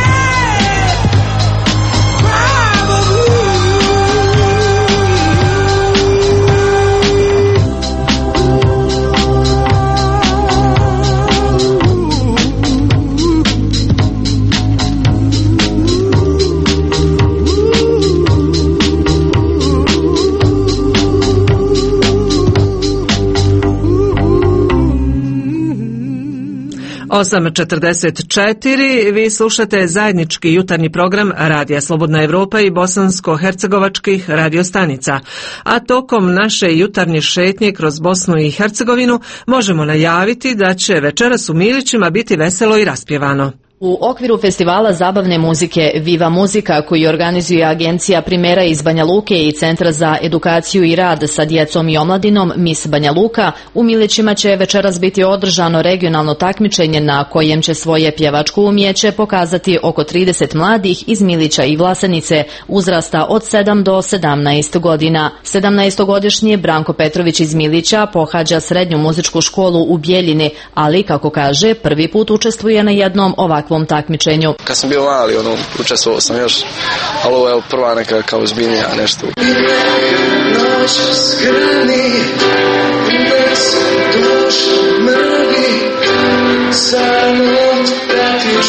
Osam 44, vi slušate zajednički jutarnji program Radija Slobodna Evropa i bosansko-hercegovačkih radiostanica, a tokom naše jutarnje šetnje kroz Bosnu i Hercegovinu možemo najaviti da će večeras u Milićima biti veselo i raspjevano. U okviru festivala zabavne muzike Viva Muzika, koji organizuje agencija Primera iz Banja Luke i Centra za edukaciju i rad sa djecom i omladinom Miss Banja Luka, u Milićima će večeras biti održano regionalno takmičenje na kojem će svoje pjevačko umjeće pokazati oko 30 mladih iz Milića i Vlasenice uzrasta od 7 do 17 godina. 17-godišnji Branko Petrović iz Milića pohađa srednju muzičku školu u Bjeljini, ali, kako kaže, prvi put učestvuje na jednom ovakvom takmičenju. Kad sam bio mali, učestvovao sam još, ali ovo je prva neka kao ozbiljnija nešto. Noć skrni, bez duša mrgi, samo da ti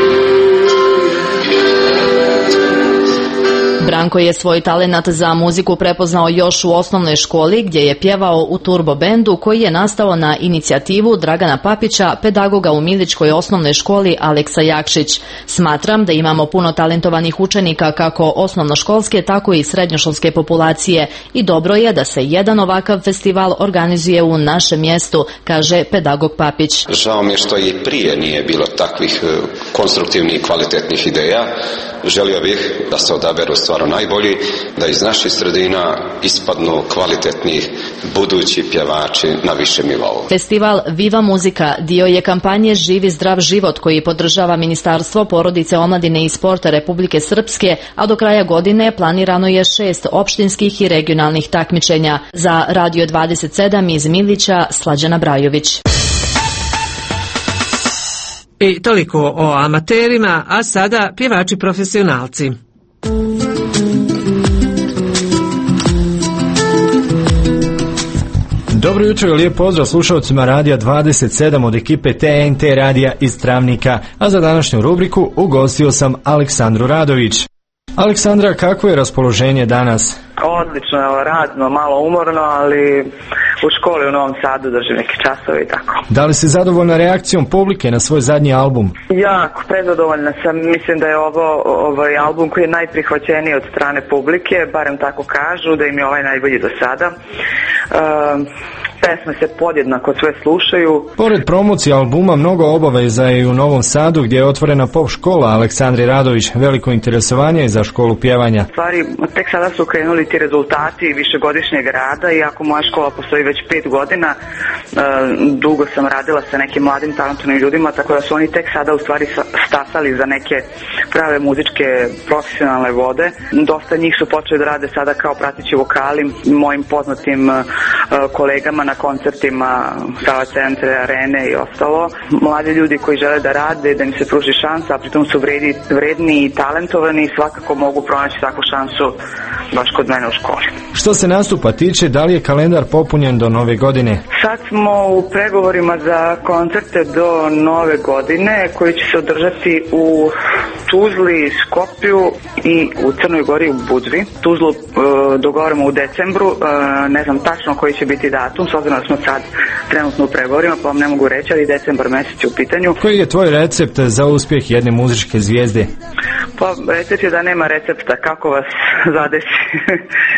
Branko je svoj talenat za muziku prepoznao još u osnovnoj školi, gdje je pjevao u turbo bendu koji je nastao na inicijativu Dragana Papića, pedagoga u Milićkoj osnovnoj školi Aleksa Jakšić. Smatram da imamo puno talentovanih učenika kako osnovnoškolske, tako i srednjoškolske populacije i dobro je da se jedan ovakav festival organizuje u našem mjestu, kaže pedagog Papić. Žao mi je što i prije nije bilo takvih konstruktivnih i kvalitetnih ideja. Želio bih da se odaberu stvarno najbolji, da iz naših sredina ispadnu kvalitetni budući pjevači na višem nivou. Festival Viva Muzika dio je kampanje Živi zdrav život koji podržava Ministarstvo porodice, omladine i sporta Republike Srpske, a do kraja godine planirano je 6 opštinskih i regionalnih takmičenja. Za Radio 27 iz Milića, Slađana Brajović. I toliko o amaterima, a sada pjevači profesionalci. Dobro jutro i lijep pozdrav slušalcima Radija 27 od ekipe TNT Radija iz Travnika, a za današnju rubriku ugostio sam Aleksandru Radović. Aleksandra, kako je raspoloženje danas? Odlično, radno, malo umorno, ali u školi u Novom Sadu držim neke časove i tako. Da li si zadovoljna reakcijom publike na svoj zadnji album? Jako, prezadovoljna sam. Mislim da je ovo album koji je najprihvaćeniji od strane publike, barem tako kažu, da im je ovaj najbolji do sada. Pesme se podjednako sve slušaju. Pored promocije albuma, mnogo obaveza je i u Novom Sadu, gdje je otvorena pop škola Aleksandri Radović. Veliko interesovanje je za školu pjevanja. Stvari, tek sada su krenuli ti rezultati višegodišnjeg rada, iako moja škola postoji već 5 godina, dugo sam radila sa nekim mladim talentovnim ljudima, tako da su oni tek sada u stvari stasali za neke prave muzičke profesionalne vode. Dosta njih su počeli da rade sada kao prateći vokali mojim poznatim kolegama na koncertima Sava Centre, Arene i ostalo. Mladi ljudi koji žele da rade, da im se pruži šansa, a pritom su vredni i talentovani i svakako mogu pronaći takvu šansu baš kod mene u školi. Što se nastupa tiče, da li je kalendar popunjen do nove godine? Sad smo u pregovorima za koncerte do nove godine koji će se održati u Tuzli, Skopju i u Crnoj Gori u Budvi. Tuzlu dogovorimo u decembru, ne znam tačno koji će biti datum, s obzirom da smo sad trenutno u pregovorima, pa vam ne mogu reći, ali decembar mjesec je u pitanju. Koji je tvoj recept za uspjeh jedne muzičke zvijezde? Pa recept je da nema recepta, kako vas zadesi.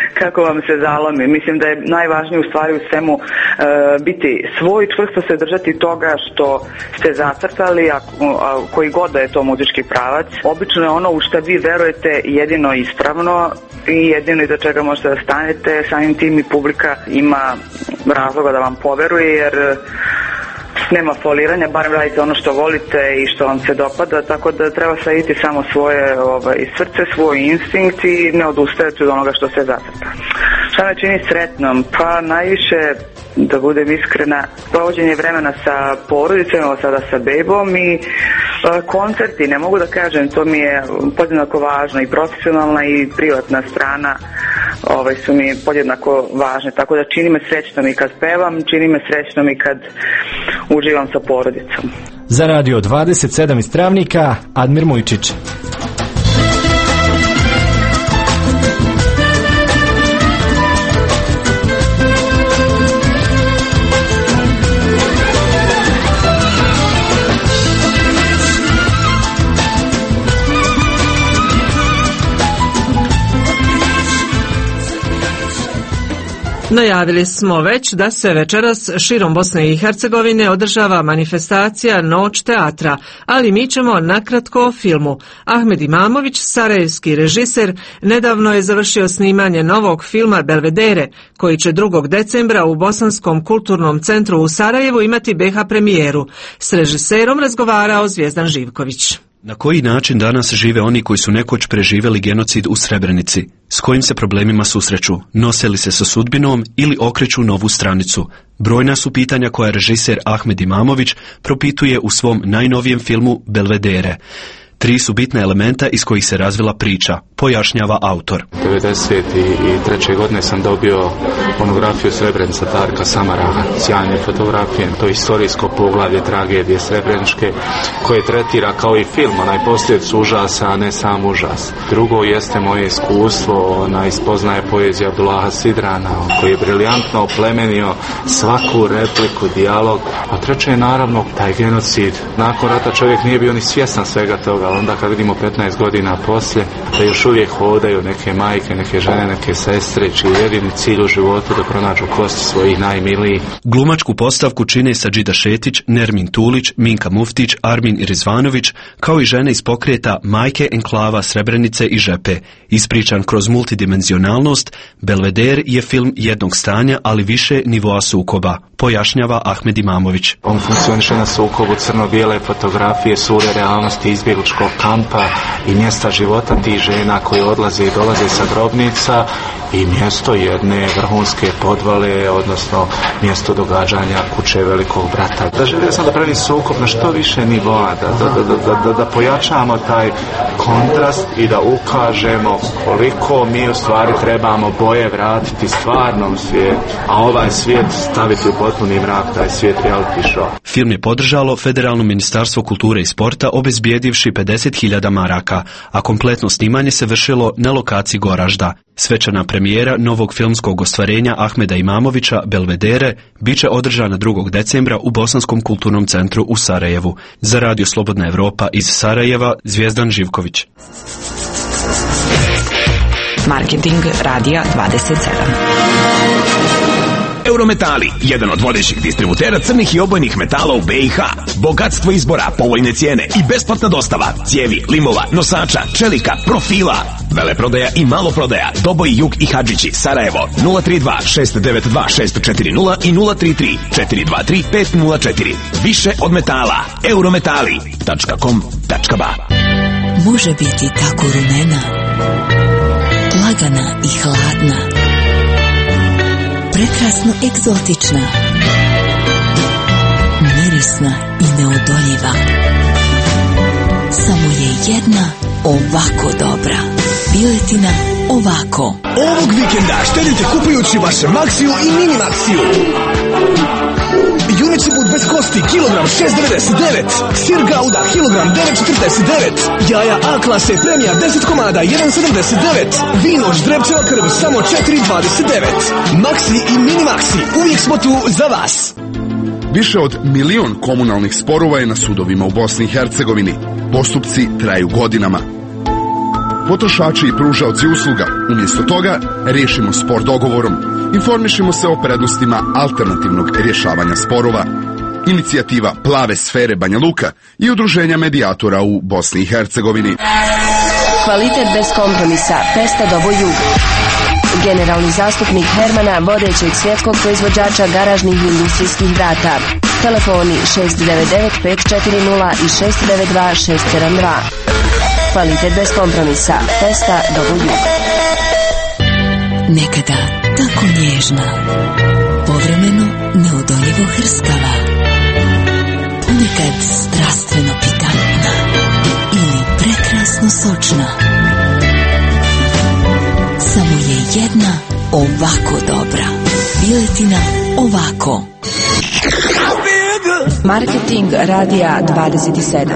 kako vam se zalomi. Mislim da je najvažnije u stvari u svemu biti svoj, čvrsto se držati toga što ste zacrtali, a koji god da je to muzički pravac. Obično je ono u što vi verujete jedino ispravno i jedino iza čega možete da stanete, samim tim i publika ima razloga da vam poveruje, jer nema foliranja, barem radite ono što volite i što vam se dopada, tako da treba slediti samo svoje srce, svoj instinkt i ne odustajati od onoga što se zacrta. Šta me čini sretnom? Pa najviše, da budem iskrena, provođenje vremena sa porodicom, evo sada sa bebom i koncerti, ne mogu da kažem, to mi je podjednako važno, i profesionalna i privatna strana su mi podjednako važne, tako da čini me srećnom i kad pevam, čini me srećnom i kad uživam sa porodicom. Za Radio 27 iz Travnika, Admir Mujčić. Najavili smo već da se večeras širom Bosne i Hercegovine održava manifestacija Noć teatra, ali mi ćemo nakratko o filmu. Ahmed Imamović, sarajevski režiser, nedavno je završio snimanje novog filma Belvedere, koji će 2. decembra u Bosanskom kulturnom centru u Sarajevu imati BiH premijeru. S režiserom razgovarao Zvijezdan Živković. Na koji način danas žive oni koji su nekoć preživjeli genocid u Srebrenici? S kojim se problemima susreću? Nose li se sa sudbinom ili okreću novu stranicu? Brojna su pitanja koja režiser Ahmed Imamović propituje u svom najnovijem filmu Belvedere. 3 su bitna elementa iz kojih se razvila priča, pojašnjava autor. 1993. godine sam dobio monografiju Srebrenica Tarka Samaraha, sjajne fotografije, to je historijsko poglavlje tragedije srebreničke, koje tretira kao i film, onaj posljedicu užasa, a ne sam užas. Drugo jeste moje iskustvo, spoznaje poezija Abdullaha Sidrana, koji je briljantno oplemenio svaku repliku, dijalog. A treće je naravno taj genocid. Nakon rata čovjek nije bio ni svjestan svega toga, onda kad vidimo 15 godina poslije, da još uvijek hodaju neke majke, neke žene, neke sestre, čiji jedini cilj u životu da pronađu kosti svojih najmilijih. Glumačku postavku čine Sadžida Šetić, Nermin Tulić, Minka Muftić, Armin Rizvanović, kao i žene iz pokreta Majke enklava Srebrenice i Žepe. Ispričan kroz multidimenzionalnost, Belveder je film jednog stanja, ali više nivoa sukoba, pojašnjava Ahmed Imamović. On funkcioniše na sukobu crno-bijele fotografije, sure realnosti izbjegličkog kampa i mjesta života tih žena koji odlaze i dolaze sa grobnica i mjesto jedne vrhunske podvale, odnosno mjesto događanja kuće velikog brata. Da želio sam da pravim sukob na što više nivoa, da pojačamo taj kontrast i da ukažemo koliko mi u stvari trebamo boje vratiti stvarnom svijetu, a ovaj svijet staviti u potpuni mrak, taj svijet reality show. Film je podržalo Federalno ministarstvo kulture i sporta, obezbijedivši 50.000 maraka, a kompletno snimanje se vršilo na lokaciji Goražda. Svečana premijera novog filmskog ostvarenja Ahmeda Imamovića Belvedere biće održana 2. decembra u Bosanskom kulturnom centru u Sarajevu. Za Radio Slobodna Evropa iz Sarajeva, Zvijezdan Živković. Marketing Radija 27. Eurometali, jedan od vodećih distributera crnih i obojnih metala u BiH. Bogatstvo izbora, povoljne cijene i besplatna dostava cijevi, limova, nosača, čelika, profila. Veleprodaja i maloprodaja, Doboj, Jug i Hadžići, Sarajevo, 032 692 640 i 033 423 504. Više od metala. Eurometali.com.ba. Može biti tako rumena, lagana i hladna, prekrasno egzotična, mirisna i neodoljiva. Samo je jedna ovako dobra. Piletina ovako. Ovog vikenda štedite kupujući vaše Maxiju i Mini Maxiju. Juneći but bez kosti, kilogram 6,99. Sir Gouda, kilogram 9,49. Jaja A klase premija 10 komada 1,79. Vino Ždrebčeva krv samo 4,29. Maxi i Mini Maxi, uvijek smo tu za vas. Više od 1 milion komunalnih sporova je na sudovima u Bosni i Hercegovini. Postupci traju godinama. potrošači i pružaoci usluga. Umjesto toga, riješimo spor dogovorom. Informišimo se o prednostima alternativnog rješavanja sporova. Inicijativa Plave sfere Banja Luka i udruženja medijatora u Bosni i Hercegovini. Kvalitet bez kompromisa. Festa Dobo Jug. Generalni zastupnik Hermana, vodećeg svjetskog proizvođača garažnih i industrijskih vrata. Telefoni 699 540 i 692 672. Kvalitet bez kompromisa. Festa Dobo Jug. Nekada tako nježna, povremeno neodoljivo hrskava, ponekad strastveno pikantna ili prekrasno sočna. Samo je jedna ovako dobra. Piletina ovako. Marketing Radija 27.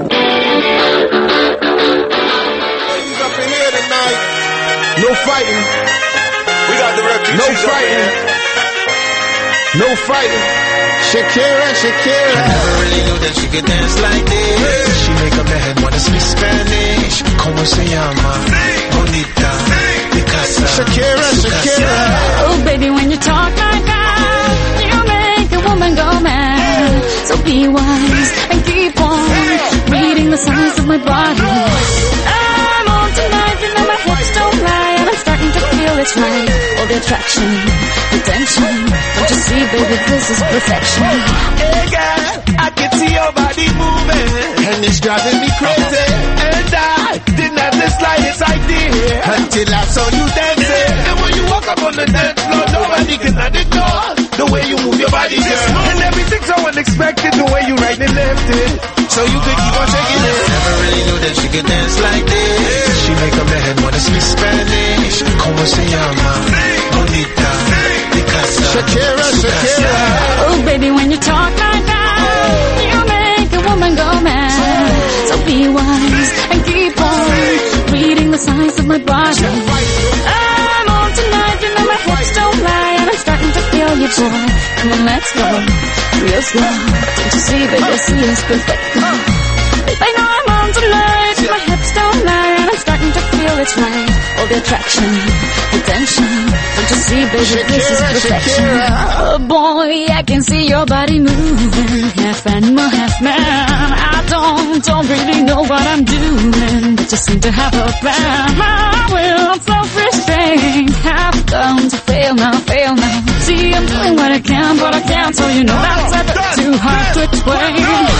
No fighting. We got the refugees. No fighting. No fighting. Shakira, Shakira. I never really knew that she could dance like this. She make up her head wanna speak Spanish. Como se llama? Bonita. Picasa. Shakira, Shakira. Oh, baby, when you talk like that, you make a woman go mad. So be wise and keep on reading the signs of my body. I'm on tonight, you know my hips don't lie, and I'm starting to feel it's right. All the attraction, the tension. Don't you see, baby, this is perfection. Hey girl, I can see your body moving, and it's driving me crazy. And I didn't have the slightest idea until I saw you dancing. And when you walk up on the dance floor, nobody can ignore the way you move your body, girl. And everything's so unexpected, the way you right and left it, so you could keep on shaking it. Never really knew that she could dance like this. She make up her head wanna speak Spanish. Como se llama? Bonita. Picasa. Shakira, Shakira. Oh, baby, when you talk like that, you make a woman go mad. So be wise and keep on reading the signs of my body. I'm on tonight, you know my hips don't lie, and I'm starting to feel you, boy. Come on, let's go, real slow. Don't you see, baby, see it's perfect. I know I'm on tonight, my hips don't lie, and I'm starting to feel it's right. All the attraction, the tension. Don't you see, baby, this is perfection. Oh boy, I can see your body moving, half animal, half man. I don't really know what I'm doing, but just seem to have a plan. My will, self-restraint, have come to fail now. See, I'm doing what I can, but I can't, so you know that's ever too hard to explain.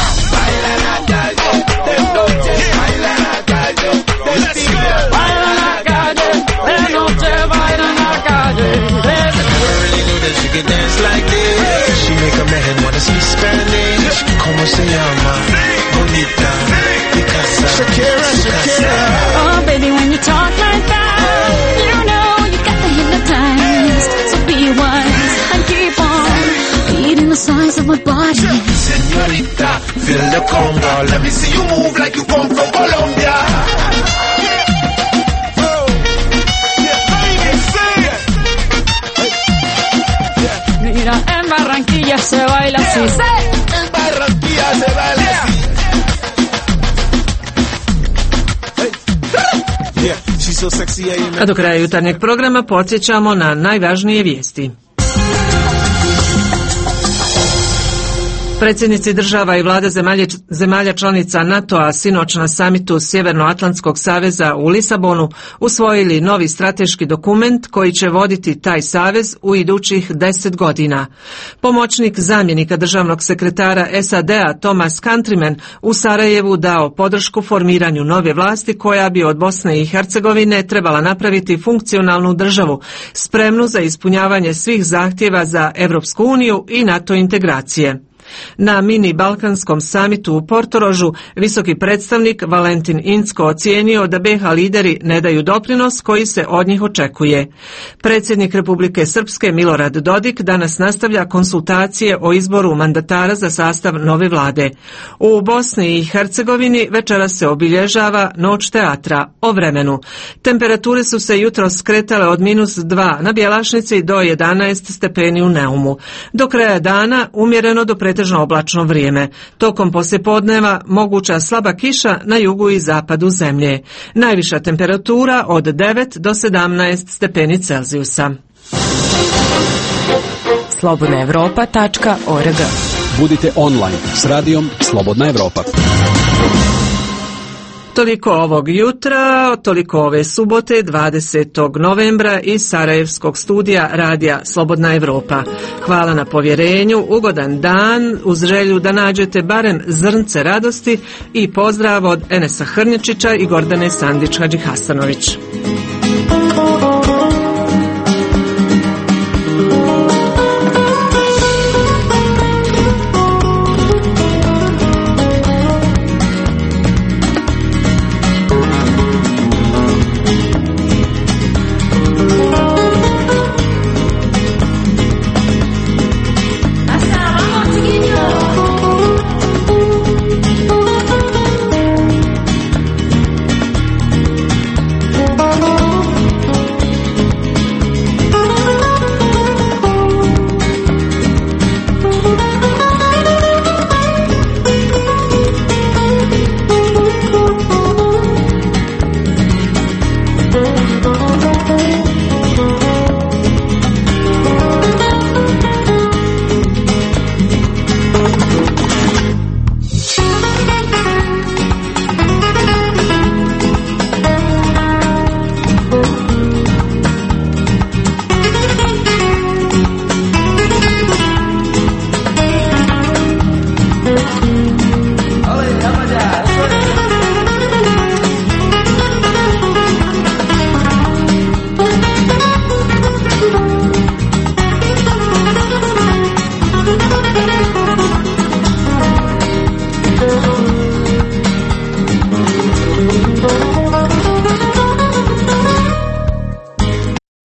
She can dance like this. She make up her head wanna speak Spanish. Como se llama? Bonita. Picasa. Shakira, Shakira. Oh, baby, when you talk like that, you know you got me hypnotized. So be wise and keep on reading the signs of my body. Señorita, feel the conga. Let me see you move like you come from Colombia. Mira, en Barranquilla se baila así. En Barranquilla se baila así. She's so sexy, A do kraja jutarnjeg programa podsjećamo na najvažnije vijesti. Predsjednici država i vlada zemalja članica NATO-a sinoć na samitu Sjevernoatlantskog saveza u Lisabonu usvojili novi strateški dokument koji će voditi taj savez u idućih 10 godina. Pomoćnik zamjenika državnog sekretara SAD-a Thomas Countryman u Sarajevu dao podršku formiranju nove vlasti koja bi od Bosne i Hercegovine trebala napraviti funkcionalnu državu, spremnu za ispunjavanje svih zahtjeva za Europsku uniju i NATO integracije. Na mini balkanskom samitu u Portorožu visoki predstavnik Valentin Incko ocijenio da BiH lideri ne daju doprinos koji se od njih očekuje. Predsjednik Republike Srpske Milorad Dodik danas nastavlja konsultacije o izboru mandatara za sastav nove vlade. U Bosni i Hercegovini večeras se obilježava Noć teatra. O vremenu. Temperature su se jutros skretale od -2 na Bjelašnici do 11 stepeni u Neumu. Do kraja dana umjereno do pretežno oblačno vrijeme. Tokom poslijepodneva moguća slaba kiša na jugu i zapadu zemlje. Najviša temperatura od 9 do 17 stepeni Celzijusa. slobodnaevropa.org. Budite online s radijom Slobodna Evropa. Toliko ovog jutra, toliko ove subote 20. novembra iz Sarajevskog studija radija Slobodna Evropa. Hvala na povjerenju, ugodan dan, uz želju da nađete barem zrnce radosti i pozdrav od Enesa Hrnječića i Gordane Sandić Hadžihasanović.